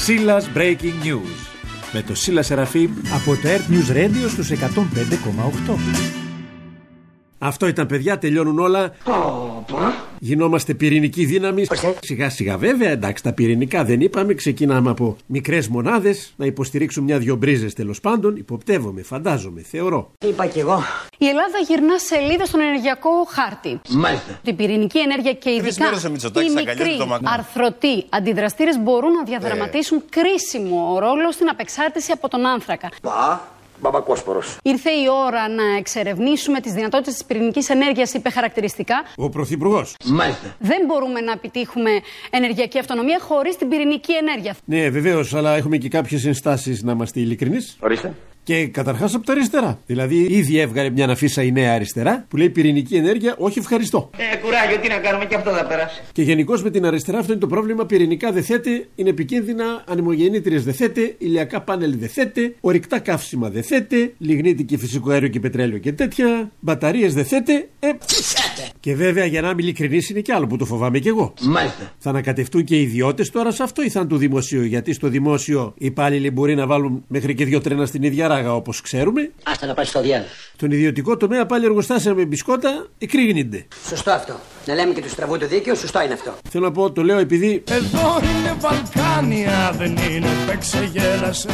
Σίλας Breaking News με το Σίλα Σεραφείμ από το Earth News Radio στους 105,8. Αυτό ήταν, παιδιά, τελειώνουν όλα. Γινόμαστε πυρηνική δύναμη. Σιγά σιγά, βέβαια, εντάξει, τα πυρηνικά δεν είπαμε. Ξεκινάμε από μικρές μονάδες να υποστηρίξουν μια-δυο μπρίζες, τέλος πάντων. Υποπτεύομαι, φαντάζομαι, θεωρώ. Είπα κι εγώ. Η Ελλάδα γυρνά σελίδα στον ενεργειακό χάρτη. Μάλιστα. Η πυρηνική ενέργεια και ειδικά οι μικροί αρθρωτοί αντιδραστήρες μπορούν να διαδραματίσουν κρίσιμο ρόλο στην απεξάρτηση από τον άνθρακα. Μπαμπακόσπορος. Ήρθε η ώρα να εξερευνήσουμε τις δυνατότητες της πυρηνικής ενέργειας, είπε χαρακτηριστικά Ο Πρωθυπουργός. Μάλιστα. Δεν μπορούμε να επιτύχουμε ενεργειακή αυτονομία χωρίς την πυρηνική ενέργεια. Ναι, βεβαίως, αλλά έχουμε και κάποιες ενστάσεις, να είμαστε ειλικρινείς. Ορίστε. Και καταρχάς από τα αριστερά. Δηλαδή, ήδη έβγαλε μια αναφίσα η Νέα Αριστερά που λέει πυρηνική ενέργεια, όχι ευχαριστώ. Κουράγιο, τι να κάνουμε, και αυτό θα περάσει. Και γενικώς με την αριστερά αυτό είναι το πρόβλημα. Πυρηνικά δεν θέτε, είναι επικίνδυνα, ανεμογεννήτριες δεν θέτε, ηλιακά πάνελ δεν θέτε, ορυκτά καύσιμα δεν θέτε, λιγνίτη φυσικό αέριο και πετρέλαιο και τέτοια, μπαταρίες δεν θέτε. Και βέβαια, για να είμαι ειλικρινής, είναι και άλλο που το φοβάμαι κι εγώ. Μάλιστα. Θα ανακατευτούν και οι ιδιώτες τώρα σε αυτό ή θα είναι του δημοσίου? Γιατί στο δημόσιο οι υπάλληλοι μπορεί να βάλουν μέχρι και 2 τρένα στην ίδια ράγα, όπως ξέρουμε. Άστα να πάει στο διάλογο. Στον ιδιωτικό τομέα πάλι εργοστάσια με μπισκότα εκρήγνεται. Σωστό αυτό. Να λέμε και του στραβού το δίκαιο, σωστό είναι αυτό. Θέλω να πω, το λέω επειδή. Εδώ είναι Βαλκάνια, δεν είναι παίξε γέλασε.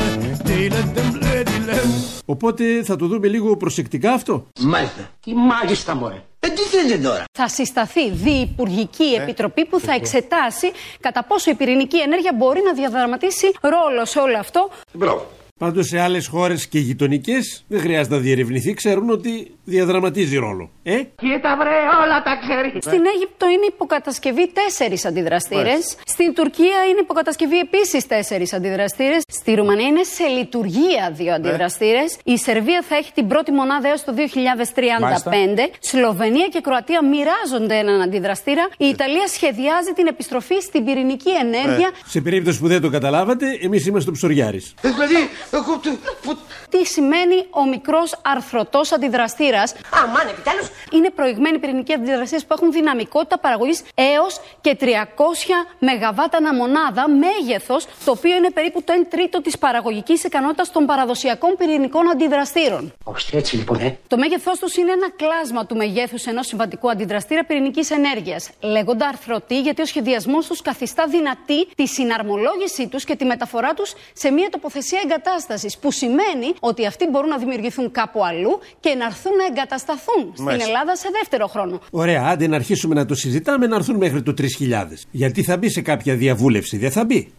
Οπότε θα το δούμε λίγο προσεκτικά αυτό. Μάλιστα. Τι μάλιστα, μωρέ. Τι θέλετε τώρα? Θα συσταθεί διυπουργική επιτροπή που θα εξετάσει κατά πόσο η πυρηνική ενέργεια μπορεί να διαδραματίσει ρόλο σε όλο αυτό. Μπράβο. Πάντως σε άλλες χώρες και γειτονικές δεν χρειάζεται να διερευνηθεί, ξέρουν ότι διαδραματίζει ρόλο. Κοίτα βρε, όλα τα ξέρει. Στην Αίγυπτο είναι υποκατασκευή 4 αντιδραστήρες. Στην Τουρκία είναι υποκατασκευή επίσης 4 αντιδραστήρες. Στη Ρουμανία είναι σε λειτουργία 2 αντιδραστήρες. Η Σερβία θα έχει την πρώτη μονάδα έως το 2035. Σλοβενία και Κροατία μοιράζονται έναν αντιδραστήρα. Η Ιταλία σχεδιάζει την επιστροφή στην πυρηνική ενέργεια. Σε περίπτωση που δεν το καταλάβατε, εμείς είμαστε ο Ψωριάρης. Δηλαδή, Τι σημαίνει ο μικρός αρθρωτός αντιδραστήρας? αμάν, επιτέλους. Είναι προηγμένοι πυρηνικοί αντιδραστήρες που έχουν δυναμικότητα παραγωγής έως και 300 ΜΒ ανά μονάδα, μέγεθος το οποίο είναι περίπου το 1/3 της παραγωγικής ικανότητας των παραδοσιακών πυρηνικών αντιδραστήρων. Όχι, έτσι λοιπόν, Το μέγεθός τους είναι ένα κλάσμα του μεγέθους ενός συμβατικού αντιδραστήρα πυρηνικής ενέργειας. Λέγονται αρθρωτοί γιατί ο σχεδιασμός τους καθιστά δυνατή τη συναρμολόγησή τους και τη μεταφορά τους σε μια τοποθεσία εγκατάστασης, που σημαίνει ότι αυτοί μπορούν να δημιουργηθούν κάπου αλλού και να έρθουν να εγκατασταθούν στην Ελλάδα σε δεύτερο χρόνο. Ωραία, άντε να αρχίσουμε να το συζητάμε, να έρθουν μέχρι το 3000. Γιατί θα μπει σε κάποια διαβούλευση, δεν θα μπει.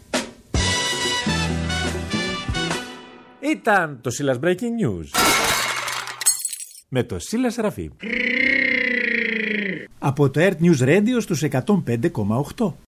Ήταν το Σίλας Breaking News με το Σίλα Σεραφείμ από το Earth News Radio στους 105,8.